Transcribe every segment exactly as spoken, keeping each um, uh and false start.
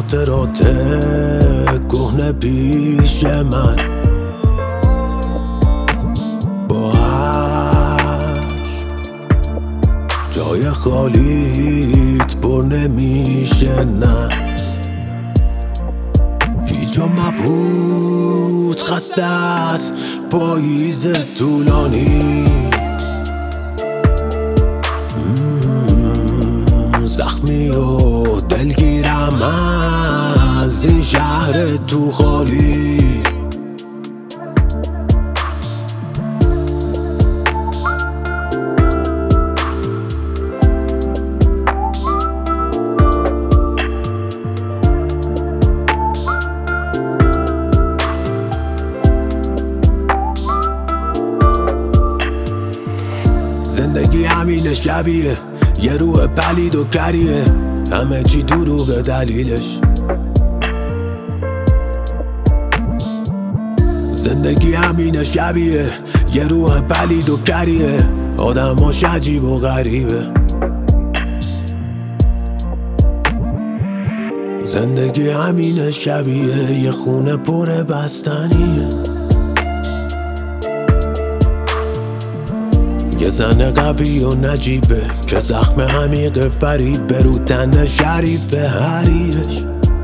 خاطرات کهنه پیش من با جای خالیت پر نمیشه نه هیچ مبهوت خسته است پاییز طولانی زخمی و دلگیرم از این شهر تو خالی زندگی همین شبیه یه روح پلید و کریه همه چی دروغه دلیلش زندگی همین شبیه یه روح پلید و کریه آدماش عجیب و غریبه زندگی همین شبیه یه خونه پر بستنیه یه زن قوی و نجیبه که زخم عمیق فریب برو تن شریف حریرش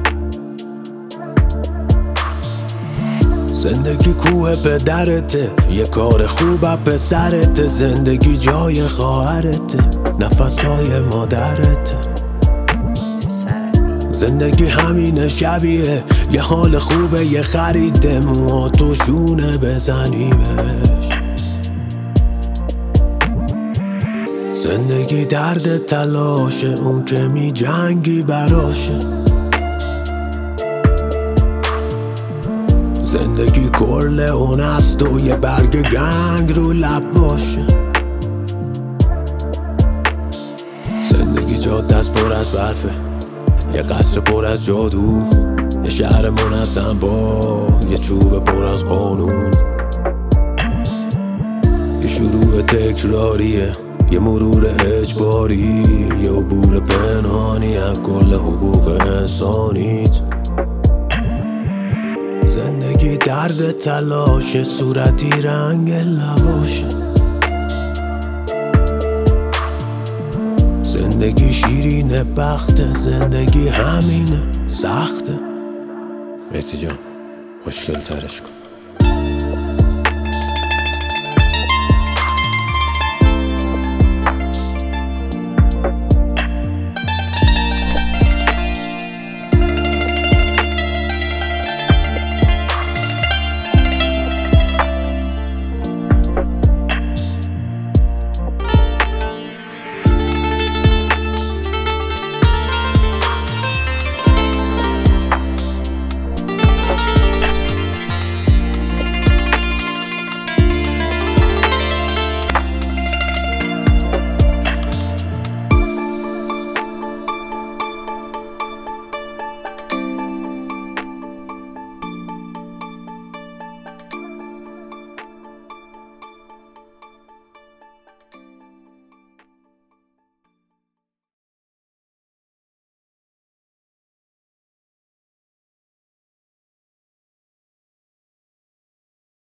زندگی کوه پدرته یه کار خوب به سرته زندگی جای خواهرته نفسای مادرته زندگی همین شبیه یه حال خوبه یه خریده موها تو شونه بزنیمش زندگی درد تلاشه اون که می جنگی براشه زندگی کرله اون است و یه برگ گنگ رو لب باشه زندگی جاده است پر از برفه یه قصر پر از جادو یه شهر منظم با یه چوب پر از قانون یه شروع تکراریه یه مرور اجباری یه عبور پنهانی از کل حقوق انسانیت زندگی درد تلاشه صورتی رنگ لباشه زندگی شیرین بخته زندگی همینه سخته مهدی جان خوشگل ترش کن